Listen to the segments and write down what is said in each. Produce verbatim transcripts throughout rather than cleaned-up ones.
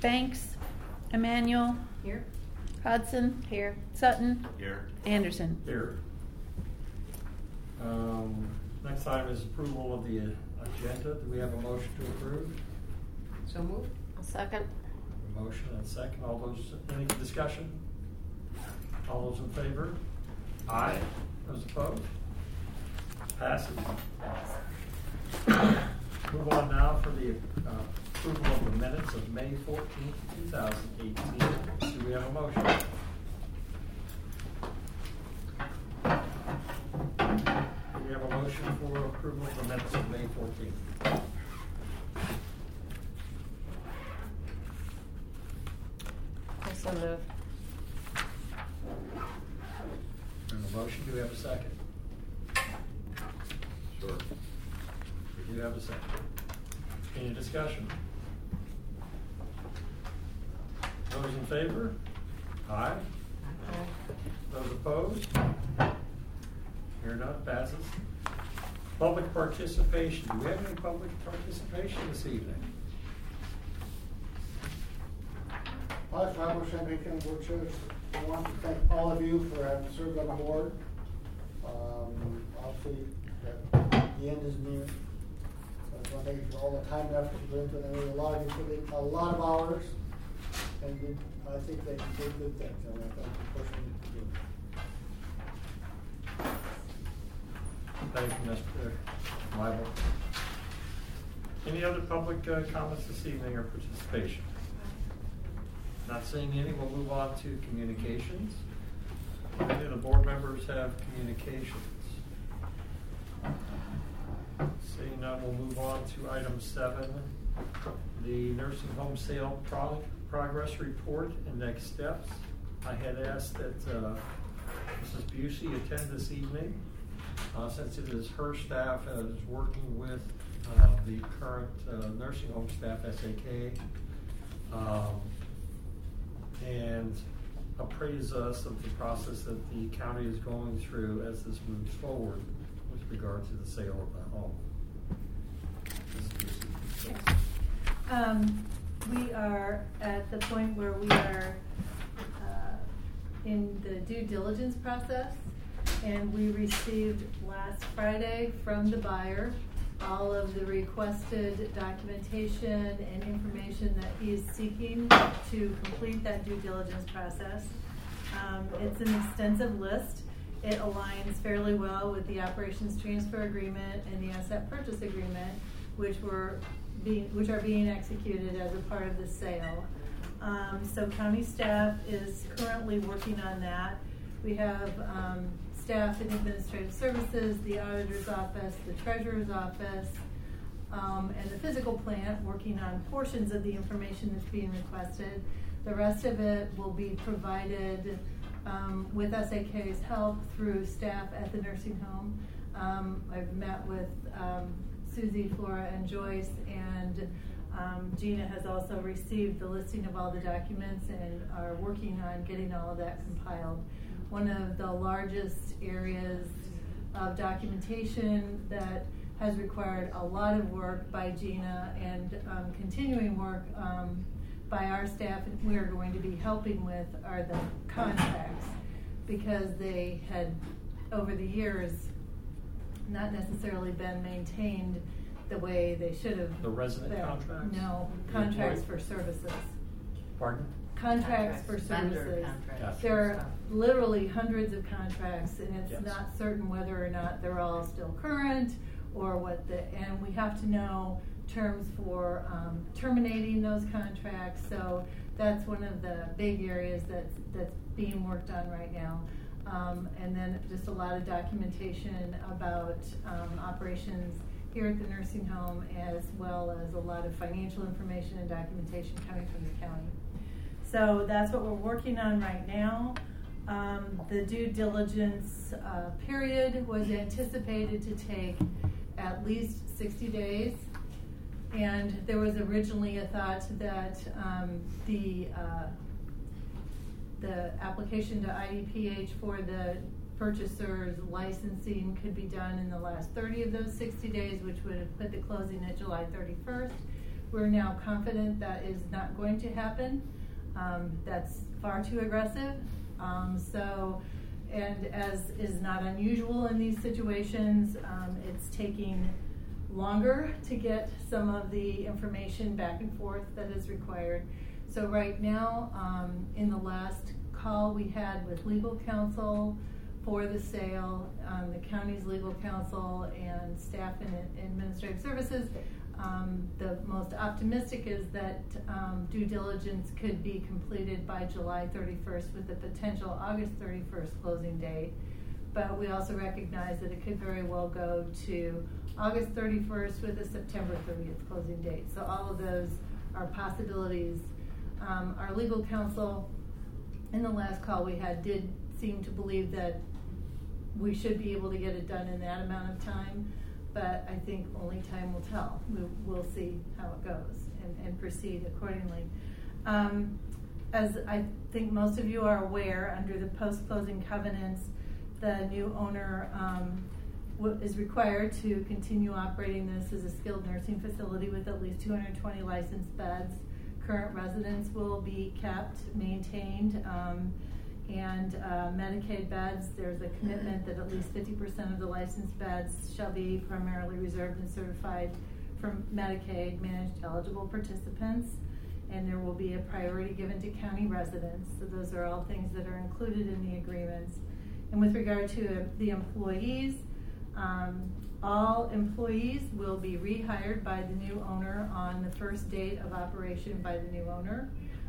Banks, Emmanuel, Here. Hodson, Here. Sutton, Here. Anderson. Here. Um, next item is approval of the agenda. Do we have a motion to approve? So moved. A second. A motion and a second. All those, any discussion? All those in favor? Aye. Those opposed? Passes. Move on now for the uh, approval of the minutes of May fourteenth, two thousand eighteen. Do we have a motion? Do we have a motion for approval of the minutes of May fourteenth? So moved. And a motion, do we have a second? Sure. We do have a second. Any discussion? Those in favor? Aye. Those opposed? Hear none, passes. Public participation. Do we have any public participation this evening? Hi, Travis Henry, Kennewood Church. I want to thank all of you for having served on the board. Um, obviously, that the end is near. So I just want to thank you for all the time and effort you put into it. I know a lot of you put in a lot of hours, and we, I think that you did good things. I want to thank you personally. Thank you, Mister Weibel. Any other public uh, comments this evening or participation? Not seeing any, we'll move on to communications. Any of the board members have communications? Seeing none, we'll move on to item seven, the nursing home sale pro progress report and next steps. I had asked that uh, Missus Busey attend this evening, uh, since it is her staff that is working with uh, the current uh, nursing home staff, S A K. Um, and appraise us of the process that the county is going through as this moves forward with regard to the sale of the home. Um, we are at the point where we are uh, in the due diligence process, and we received last Friday from the buyer all of the requested documentation and information that he is seeking to complete that due diligence process. Um, it's an extensive list. It aligns fairly well with the operations transfer agreement and the asset purchase agreement, which were being, which are being executed as a part of the sale. Um, so county staff is currently working on that. We have um, staff in administrative services, the auditor's office, the treasurer's office, um, and the physical plant working on portions of the information that's being requested. The rest of it will be provided um, with S A K's help through staff at the nursing home. Um, I've met with um, Susie, Flora, and Joyce, and um, Gina has also received the listing of all the documents and are working on getting all of that compiled. One of the largest areas of documentation that has required a lot of work by Gina and um, continuing work um, by our staff, and we are going to be helping with, are the contracts, because they had, over the years, not necessarily been maintained the way they should have. The resident been. contracts? No, The contracts employee? for services. Pardon? Contracts, Contracts, for vendor services. contracts. Gotcha. There are literally hundreds of contracts, and it's Yes. not certain whether or not they're all still current, or what the, and we have to know terms for um, terminating those contracts. So that's one of the big areas that's, that's being worked on right now. Um, and then just a lot of documentation about um, operations here at the nursing home, as well as a lot of financial information and documentation coming from the county. So that's what we're working on right now. Um, the due diligence uh, period was anticipated to take at least sixty days. And there was originally a thought that um, the uh, the application to I D P H for the purchaser's licensing could be done in the last thirty of those sixty days, which would have put the closing at July thirty-first. we're now confident that is not going to happen. Um, that's far too aggressive. Um, so, and as is not unusual in these situations, um, it's taking longer to get some of the information back and forth that is required. So right now, um, in the last call we had with legal counsel for the sale, um, the county's legal counsel and staff in administrative services, um, the most optimistic is that um, due diligence could be completed by July thirty-first with a potential August thirty-first closing date. But we also recognize that it could very well go to August thirty-first with a September thirtieth closing date. So all of those are possibilities. Um, our legal counsel in the last call we had did seem to believe that we should be able to get it done in that amount of time, but I think only time will tell. We, we'll see how it goes and, and proceed accordingly. Um, as I think most of you are aware, under the post-closing covenants, the new owner um, is required to continue operating this as a skilled nursing facility with at least two hundred twenty licensed beds. Current residents will be kept, maintained, um, and uh, Medicaid beds, there's a commitment that at least fifty percent of the licensed beds shall be primarily reserved and certified for Medicaid managed eligible participants, and there will be a priority given to county residents. So those are all things that are included in the agreements. And with regard to uh, the employees, um, all employees will be rehired by the new owner on the first date of operation by the new owner.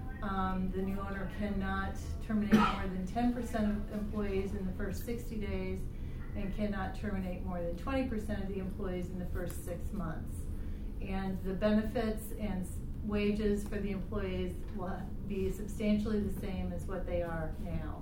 Um, the new owner cannot terminate more than ten percent of employees in the first sixty days and cannot terminate more than twenty percent of the employees in the first six months. And the benefits and wages for the employees will be substantially the same as what they are now.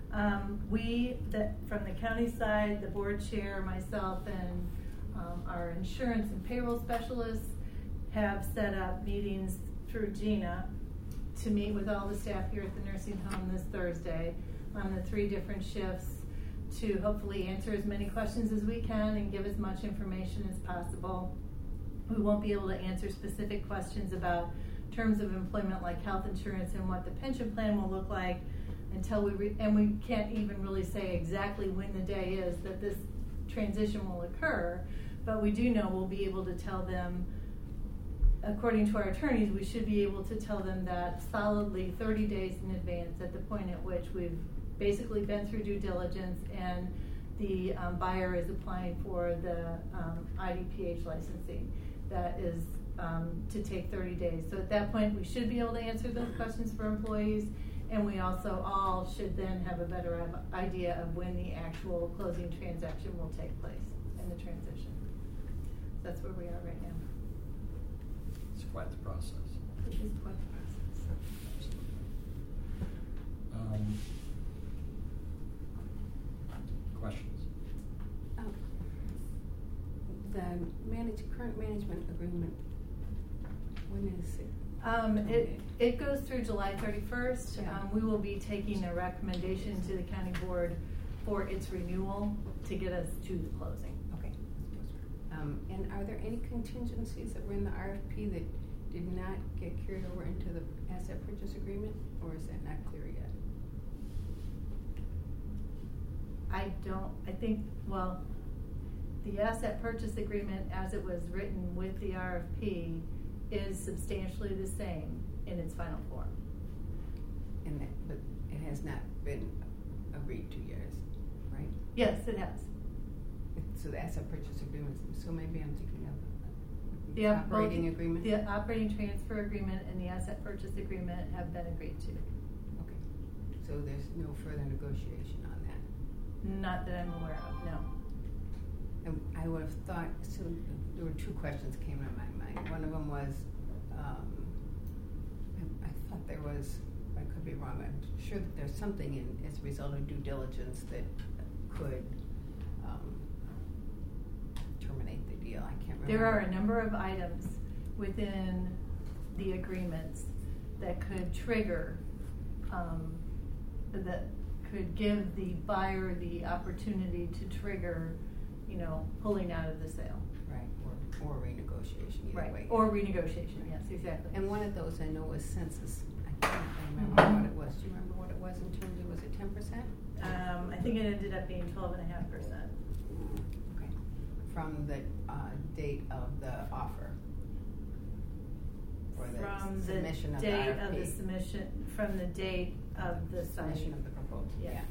Um, we, the, from the county side, the board chair, myself, and um, our insurance and payroll specialists have set up meetings through Gina to meet with all the staff here at the nursing home this Thursday on the three different shifts to hopefully answer as many questions as we can and give as much information as possible. We won't be able to answer specific questions about terms of employment like health insurance and what the pension plan will look like until we, re- and we can't even really say exactly when the day is that this transition will occur, but we do know we'll be able to tell them, according to our attorneys, we should be able to tell them that solidly thirty days in advance at the point at which we've basically been through due diligence and the um, buyer is applying for the um, I D P H licensing. That is um, to take thirty days. So at that point, we should be able to answer those questions for employees, and we also all should then have a better idea of when the actual closing transaction will take place in the transition. That's where we are right now. It's quite the process. It is quite the process. Um, questions? Oh. The manage, current management agreement, when is it? Um, it, it goes through July thirty-first. Yeah. Um, we will be taking a recommendation to the county board for its renewal to get us to the closing. Okay. Um, and are there any contingencies that were in the R F P that did not get carried over into the asset purchase agreement, or is that not clear yet? I don't, I think, well, the asset purchase agreement as it was written with the R F P is substantially the same in its final form. And that, but it has not been agreed to yet, right? Yes, it has. So the asset purchase agreement, so maybe I'm thinking of the Yeah, operating both agreement? The operating transfer agreement and the asset purchase agreement have been agreed to. Okay. So there's no further negotiation on that? Not that I'm aware of, no. And I would have thought, so there were two questions came to my mind. One of them was, um, I, I thought there was, I could be wrong, I'm sure that there's something in as a result of due diligence that could um, terminate the deal. I can't remember. There are a number of items within the agreements that could trigger, um, that could give the buyer the opportunity to trigger, you know, pulling out of the sale. Right. Right, or, or renegotiation, either Right, way. or renegotiation, yes, exactly. And one of those I know was census. I can't remember what it was. Do you remember what it was in terms of, was it ten percent? Um, I think it ended up being twelve and a half percent. Okay. From the, uh, date of the offer? Or the From the submission of the date R F of P? the submission, from the date of the Submission signing. of the proposal, Yeah. yeah,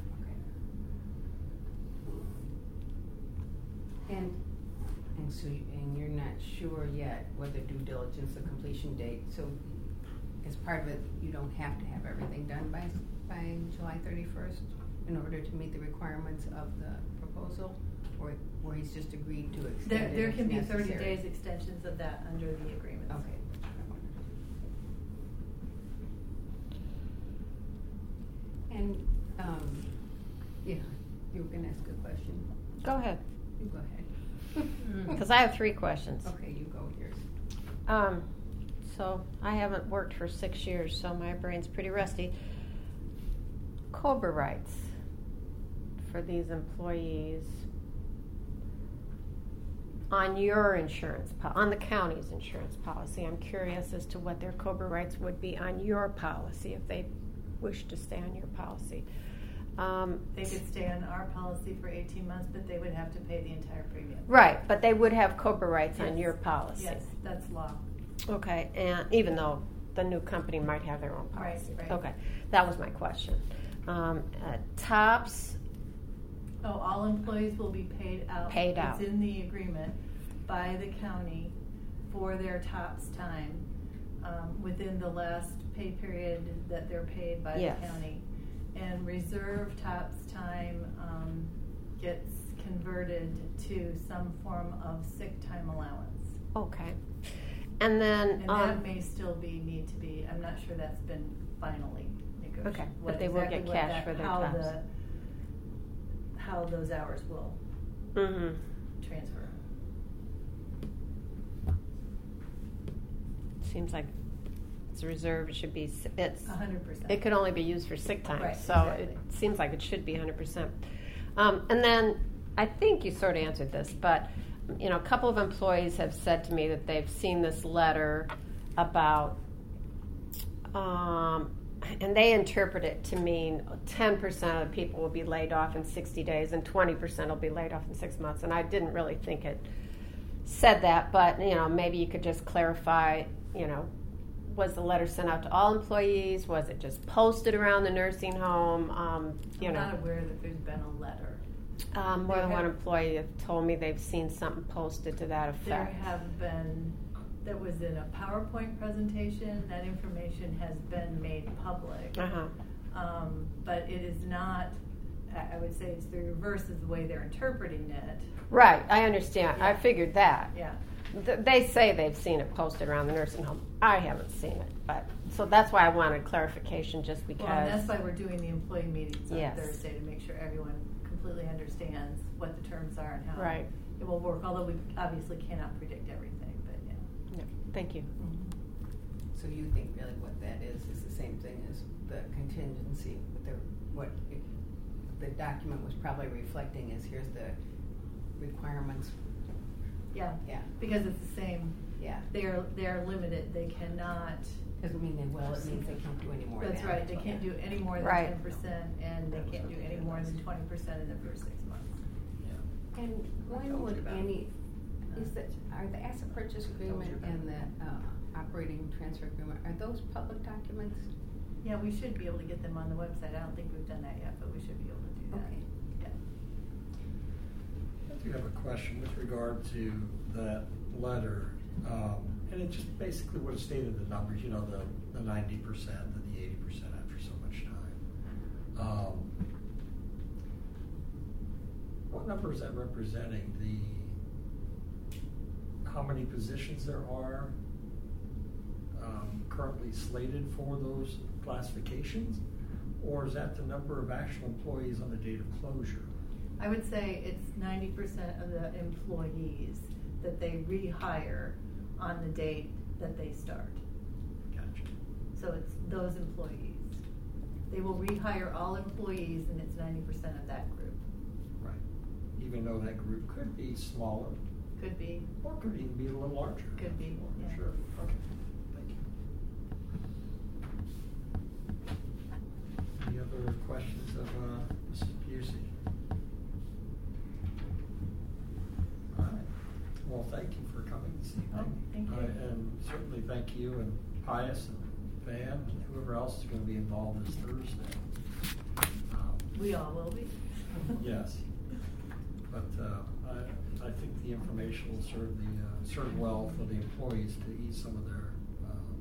okay. And, and so, you- and you're not sure yet whether due diligence, the completion date, so as part of it, you don't have to have everything done by, by July thirty-first in order to meet the requirements of the proposal? Or, or he's just agreed to extend There, it there if can be thirty necessary? days extensions of that under the agreement. Okay. And, um, yeah, you were gonna ask a question? Go ahead, You go ahead. because I have three questions. Okay, you go yours. Um, so I haven't worked for six years, so my brain's pretty rusty. COBRA rights for these employees on your insurance, po- on the county's insurance policy. I'm curious as to what their COBRA rights would be on your policy if they wish to stay on your policy. Um, They could stay on our policy for eighteen months, but they would have to pay the entire premium. right, but they would have COBRA rights on Yes. your policy. Yes, that's law. Okay, and even though the new company might have their own Right, policy. right. Okay, that was my question. Um, uh, tops, Oh, all employees will be paid out. Paid out. It's in the agreement by the county for their tops time, um, within the last pay period that they're paid by Yes. the county. And reserve tops time, um, gets converted to some form of sick time allowance. okay. And then, And um, that may still be, need to be, I'm not sure that's been finally negotiated. Okay, but what they will exactly get what cash that- for their how tops. the- How those hours will mhm. transfer. Seems like it's reserved, it should be, s- it's, A hundred percent. it could only be used for sick time, Right, so exactly. it seems like it should be one hundred percent. Um, and then, I think you sort of answered this, but, you know, a couple of employees have said to me that they've seen this letter about, um, and they interpret it to mean ten percent of the people will be laid off in sixty days and twenty percent will be laid off in six months. And I didn't really think it said that, but, you know, maybe you could just clarify, you know, was the letter sent out to all employees? Was it just posted around the nursing home? Um, you I'm know, not aware that there's been a letter. um, more There than one have- employee have told me they've seen something posted to that There effect. have been, that was in a PowerPoint presentation, that information has been made public. Uh-huh. Um, but it is not, I I would say it's the reverse of the way they're interpreting it. Right, I understand. I Yeah. figured that. Yeah. Th- They say they've seen it posted around the nursing home. I haven't seen it, but so that's why I wanted clarification, just because. Well, and that's why we're doing the employee meetings on Yes. Thursday, to make sure everyone completely understands what the terms are and how Right. it will work, although we obviously cannot predict everything, but yeah. Yeah, thank you. So you think really what that is, is the same thing as the contingency, with the, what it, the document was probably reflecting is here's the requirements, Yeah, yeah, because it's the same, yeah. they're, they're limited, they cannot, Doesn't mean they will, it means they can't do any more than. that's right, they can't do any more than Right. ten percent, and they can't do any more than twenty percent in the first six months. And when would any, is that, are the asset purchase agreement and the, uh, operating transfer agreement, are those public documents? Yeah, we should be able to get them on the website, I don't think we've done that yet, but we should be able to do that. Okay. Yeah. I do have a question with regard to that letter, um, and it just basically would have stated the numbers, you know, the, the ninety percent and the eighty percent after so much time. Um, what number is that representing? The, how many positions there are um, currently slated for those classifications? Or is that the number of actual employees on the date of closure? I would say it's ninety percent of the employees that they rehire on the date that they start. Gotcha. So it's those employees. They will rehire all employees, and it's ninety percent of that group. Right. Even though that group could be smaller. Could be. Or could even be a little larger. Could be, yeah. Sure, okay, thank you. Any other questions of uh, Missus Busey? All right, well, thank you for coming this evening. Oh, thank you. Uh, And certainly thank you and Pius and Van and whoever else is going to be involved this Thursday. Um, We all will be. Yes, but uh, I, I think the information will serve the uh, serve well for the employees to ease some of their um,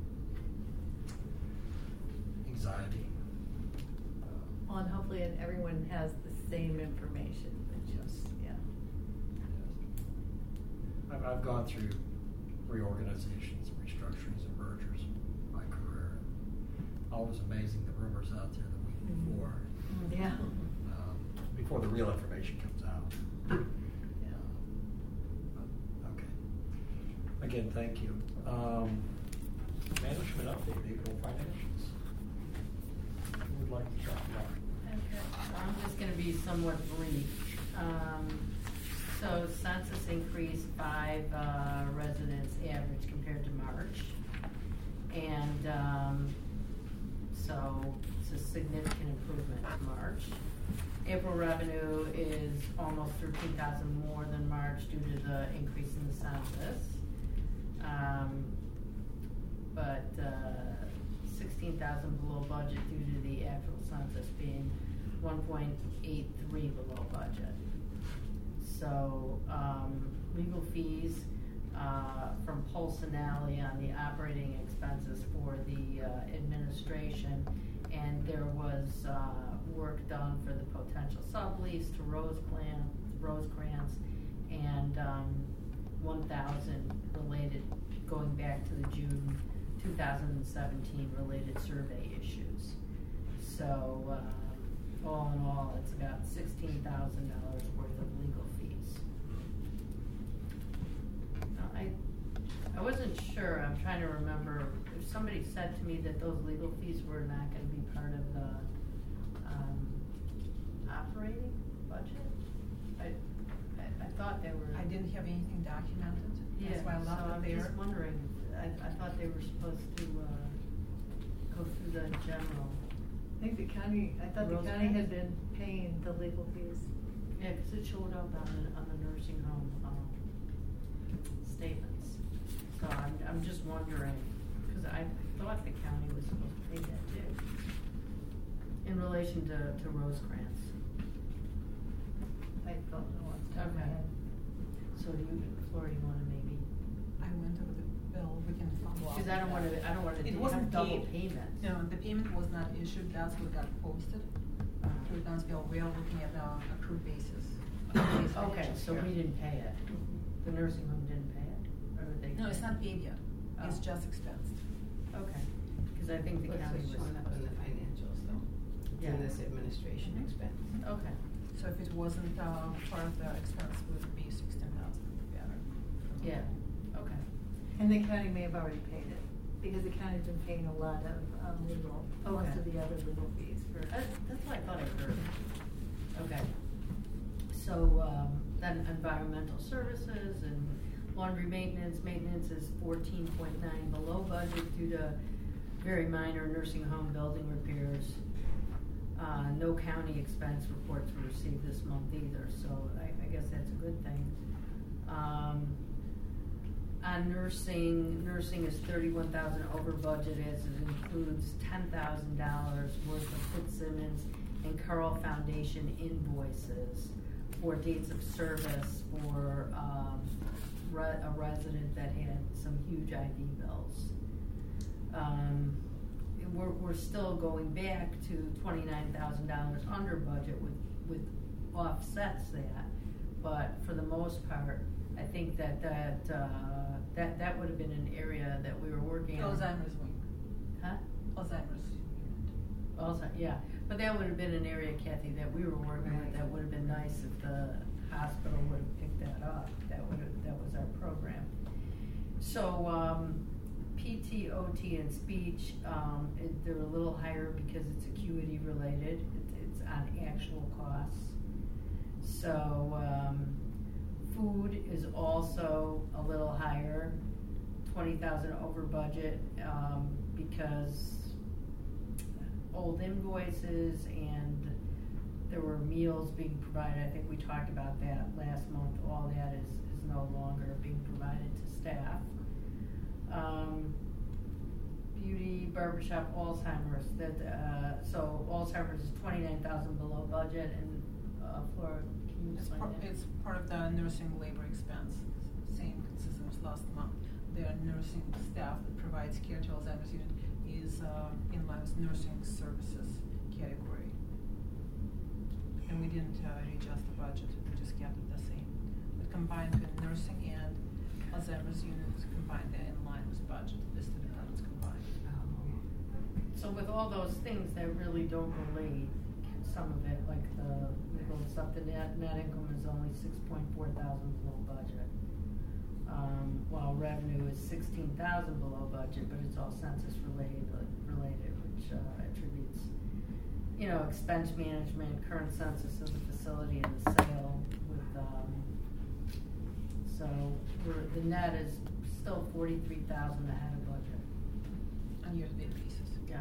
anxiety. Uh, Well, and hopefully and everyone has the same information, but just, yeah. yes. I've, I've gone through reorganizations, and restructurings, and mergers in my career. Always amazing the rumors out there the week Mhm. before. Yeah. Um, before the real information comes out. Yeah. But, okay. Again, thank you. Um, management update, April financials. Who would like to talk about? Okay, I'm just gonna be somewhat brief. Um, so census increased five, uh, residents average compared to March. And, um, so it's a significant improvement to March. April revenue is almost thirteen thousand more than March due to the increase in the census. Um, but, uh, sixteen thousand below budget due to the actual census being one point eight three below budget. So, um, legal fees, uh, from Polsinelli on the operating expenses for the, uh, administration. And there was, uh, work done for the potential sublease to Rosecrans, Rosecrans, and, um, one thousand related, going back to the June two thousand seventeen related survey issues. So, uh, all in all, it's about sixteen thousand dollars worth of legal fees. Now, I, I wasn't sure, I'm trying to remember, if somebody said to me that those legal fees were not gonna be part of the, um, operating budget? I, I, I thought they were. I didn't have anything documented, Yeah, that's why I so left I'm it there. just wondering, I, I thought they were supposed to, uh, go through the general. I think the county, I thought the Rose county had Crest? been paying the legal fees. Yeah, cause it showed up on the, on the nursing home, um, statements. So I'm, I'm just wondering, cause I thought the county was supposed to pay that too. In relation to, to Rosecrans. I don't know what's top of my Okay. head. So do you, Flora, you wanna maybe, I went over the bill, we can follow up. cause I don't with wanna, that. I don't wanna It do- wasn't have double paid. payments. No, the payment was not issued, that's what got posted Uh, to accounts bill, we are looking at the accrued basis. Okay, so we didn't pay it. The nursing home didn't pay it, or did they? No, it's not paid yet, it's Oh. just expensed. Okay, cause I think the What's county was showing up in the supposed to. financials though? It's Yeah. in this administration Mhm. expense. Okay, So if it wasn't, uh, part of the expense, it would be sixteen thousand better. yeah, okay. And the county may have already paid it, because the county's been paying a lot of, um, legal, most Okay. of the other legal fees for. That, that's what I thought I heard. Okay. So, um, then environmental services and laundry maintenance, maintenance is fourteen point nine below budget due to very minor nursing home building repairs. Uh, no county expense reports were received this month either, so I, I guess that's a good thing. Um, on nursing, nursing is thirty-one thousand over budget as it includes ten thousand dollars worth of Fitzsimmons and Carl Foundation invoices for dates of service for, um, re- a resident that had some huge I V bills. Um, we're, we're still going back to twenty-nine thousand dollars under budget with, with offsets that, but for the most part, I think that, that, uh, that, that would have been an area that we were working on. Alzheimer's wing, Huh? Alzheimer's unit. Also, yeah, but that would have been an area, Kathy, that we were working with, that would have been nice if the hospital would have picked that up, that would have, that was our program. So, um, P T, O T, and speech, um, it, they're a little higher because it's acuity related, it, it's on actual costs. So, um, food is also a little higher, twenty thousand over budget, um, because old invoices and there were meals being provided. I think we talked about that last month. All that is, is no longer being provided to staff. Um, beauty, barbershop, Alzheimer's, that, uh, so Alzheimer's is twenty-nine thousand below budget, and, uh, Flora, can you It's explain part, that? it's part of the nursing labor expense, same consistent as last month. The nursing staff that provides care to Alzheimer's unit is uh, in line with nursing services category. And we didn't uh, adjust the budget, we just kept it the same. But combined with nursing and Alzheimer's units combined, they're in line with budget, these two departments combined. So with all those things that really don't relate, some of it, like the legal stuff, the net, net income is only six point four thousand below budget. Um, while revenue is sixteen thousand below budget, but it's all census related, related, which, uh, attributes, you know, expense management, current census of the facility and the sale with, um, so we're, the net is still forty-three thousand ahead of budget. On year-to-date basis. Yeah.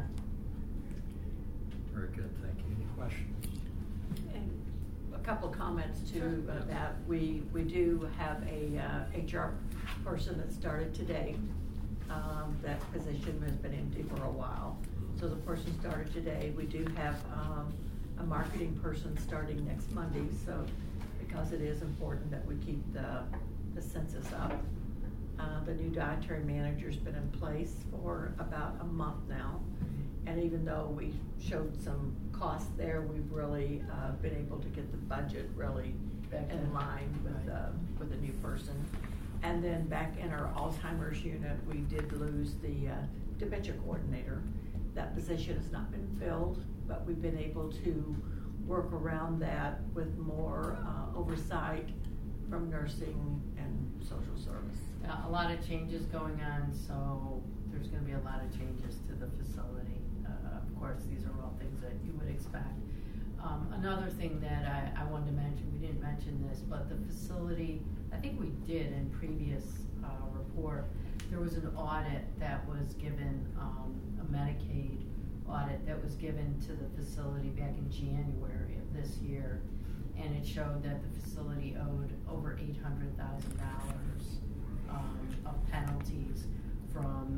Very good, thank you. Any questions? And a couple of comments to uh, that. We, we do have a uh, H R person that started today. Um, that position has been empty for a while. So the person started today. We do have um, a marketing person starting next Monday. So because it is important that we keep the, the census up. Uh, the new dietary manager's been in place for about a month now. And even though we showed some costs there, we've really uh, been able to get the budget really Back in in. line with, uh, with the new person. And then back in our Alzheimer's unit, we did lose the uh, dementia coordinator. That position has not been filled, but we've been able to work around that with more uh, oversight from nursing and social service. Uh, a lot of changes going on, so there's gonna be a lot of changes to the facility. Uh, of course, these are all things that you would expect. Um, another thing that I, I wanted to mention, we didn't mention this, but the facility, I think we did in previous uh, report, there was an audit that was given, um, a Medicaid audit that was given to the facility back in January of this year. And it showed that the facility owed over eight hundred thousand dollars um, of penalties from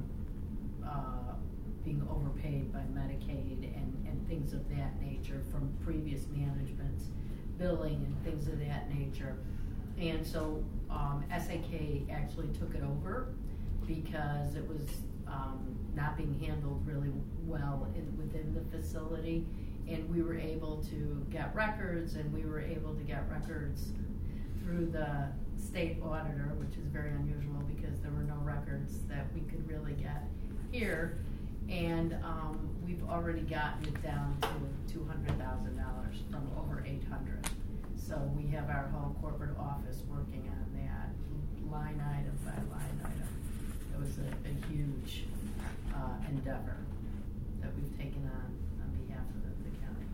uh, being overpaid by Medicaid and, and things of that nature from previous management's billing and things of that nature. And so um, S A K actually took it over because it was um, not being handled really well in, within the facility. And we were able to get records, and we were able to get records through the state auditor, which is very unusual because there were no records that we could really get here. And um, we've already gotten it down to two hundred thousand dollars from over eight hundred. So we have our whole corporate office working on that, line item by line item. It was a, a huge uh, endeavor that we've taken on on behalf of the, the county.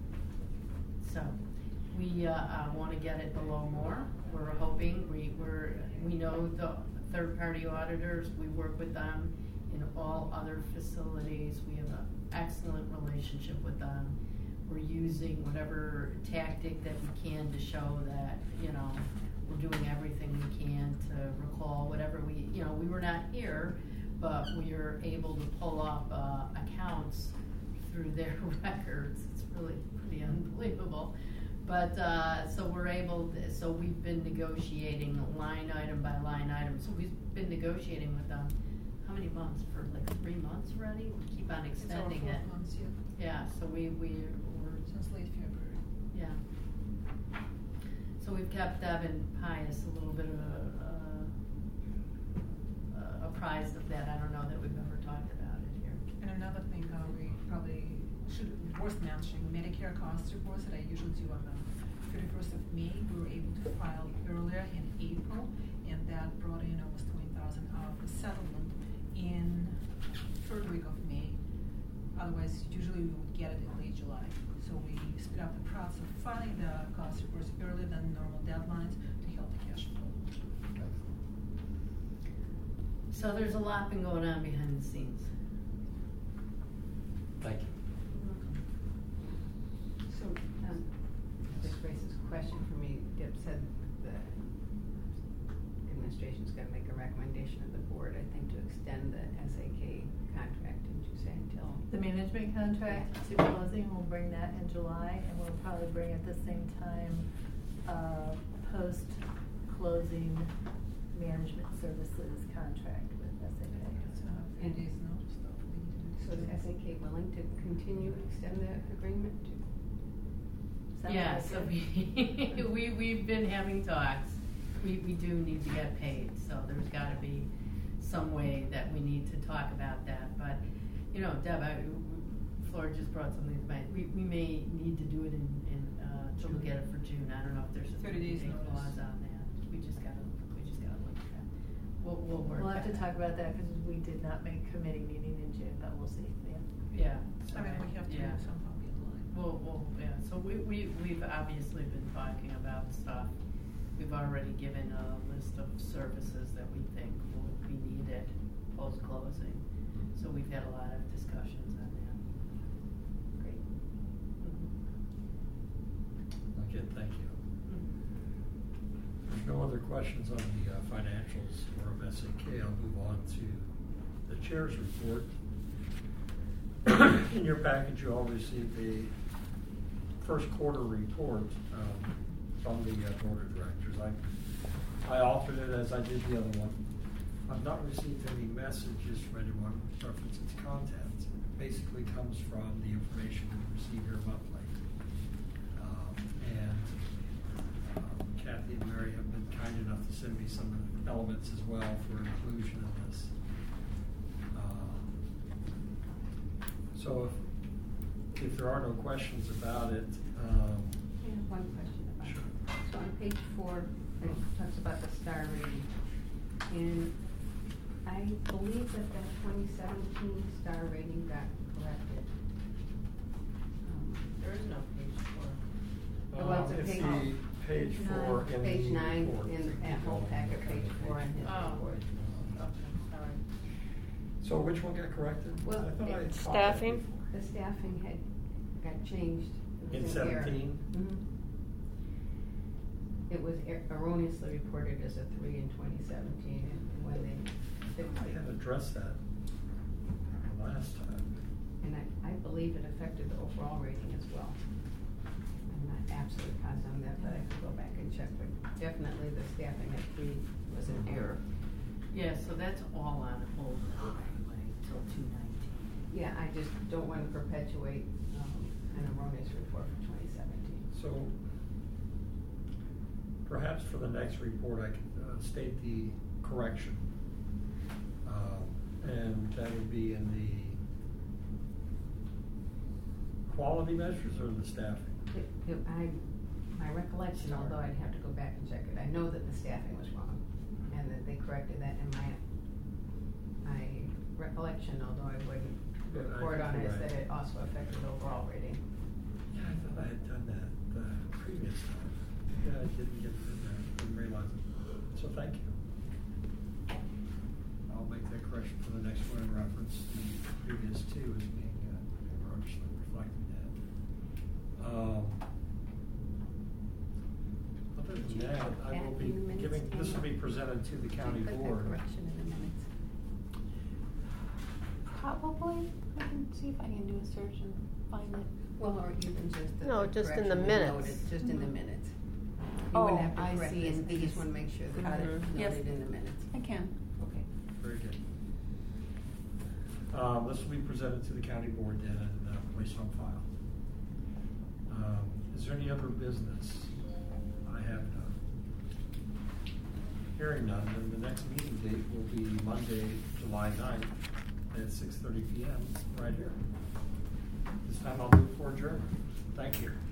So we uh, uh, want to get it below more. We're hoping, we, we're, we know the third-party auditors, we work with them in all other facilities. We have an excellent relationship with them. We're using whatever tactic that we can to show that, you know, we're doing everything we can to recall whatever we, you know, we were not here, but we are able to pull up uh, accounts through their records. It's really pretty unbelievable. But, uh, so we're able, to, so we've been negotiating line item by line item. So we've been negotiating with them, how many months? For like three months already? We keep on extending it's it. Four months, yeah. Yeah, so we, we, we're, Since late February. yeah. So we've kept Deb and Pius a little bit of a, uh, apprised of that. I don't know that we've ever talked about it here. And another thing uh, we probably should, worth mentioning, Medicare cost reports that I usually do on the thirty-first of May, we were able to file earlier in April, and that brought in almost twenty thousand out of the settlement in third week of May. Otherwise, usually we would get it in late July. So we sped up the process of filing the cost reports earlier than normal deadlines to healthy cash flow. So there's a lot been going on behind the scenes. Thank you. So, um, this raises a question for me. Deb said the administration's gonna make a recommendation of the board, I think, to extend the S A K contract, didn't you say, until? The management contract to closing, we'll bring that in July, and we'll probably bring at the same time, uh, post-closing management services contract with S A K. It's, uh, And- three days notice though, for the individual. So is S A K willing to continue, extend the agreement to? Sounds Yeah, like so it. we, we, we've been having talks. We, we do need to get paid, so there's gotta be some way that we need to talk about that. But, you know, Deb, I, Flora just brought something to mind. We, we may need to do it in, in, uh, to look at it for June. I don't know if there's a thirty days thirty day notice. clause on that. We just gotta, we just gotta look at that. We'll, we'll work We'll have to that talk out. about that, cause we did not make committee meeting in June, but we'll see, yeah. Yeah. I mean, we have to Yeah. somehow be in line. Well, well, yeah, so we, we, we've obviously been talking about stuff. We've already given a list of services that we think will be needed post-closing. So we've had a lot of discussions on that. Great. Okay, thank you. There's no other questions on the uh, financials or of S A K. I'll move on to the chair's report. In your package, you all received a first quarter report um, from the uh, board of directors. I, I altered it as I did the other one. I've not received any messages from anyone reference its contents. It basically comes from the information we receive here monthly. Um, and um, Kathy and Mary have been kind enough to send me some elements as well for inclusion in this. Um, so if, if there are no questions about it, um, I have one question about Sure. it. So on page four, it talks about the star rating. And I believe that that twenty seventeen star rating got corrected. Um, There is no page four. Oh, it's a Um, page- the page four in the Page nine report. in that whole packet, page four in his Oh. report. Okay, sorry. So which one got corrected? Well, I thought I had it- caught that Staffing? before. The staffing had, got changed. It In was an error. seventeen? Mhm. It was er- erroneously reported as a three in twenty seventeen, and when they fixed I had it. addressed that last time. And I, I believe it affected the overall rating as well. I'm not absolutely positive on that, but I could go back and check, but definitely the staffing at three was an error. Yeah, so that's all on hold now anyway, till two nineteen. Yeah, I just don't want to perpetuate, um, an erroneous report for twenty seventeen. So perhaps for the next report, I could uh, state the correction. Um, and that would be in the quality measures or the staffing? It, it, I, my recollection, although I'd have to go back and check it, I know that the staffing was wrong, and that they corrected that in my, my recollection, although I wouldn't But I report on think it, you're is that right. it also affected the overall rating. Yeah, I thought I had done that the previous time. Yeah, I didn't get it in there, didn't realize it. So thank you. I'll make that correction for the next one in reference to the previous two as being uh, erroneously reflecting that. Um, Other Did than you that, put I will that be in the minutes, giving, this will Tammy? be presented to the Did you county put that board. correction in the minutes? Probably. I can see if I can do a search and find it. Well, or even just the. No, the just in the correction we minutes. noted, Just in the minutes. You Oh, wouldn't have to I correct see, this, in you just these. wanna make sure that Got it. it's Yes. noted in the minutes. I can. Okay. Very good. Um, this will be presented to the county board then and uh, placed on file. Um, is there any other business? I have none. Hearing none, then the next meeting date will be Monday, July ninth at six thirty P M right here. This time I'll move for adjournment. Thank you.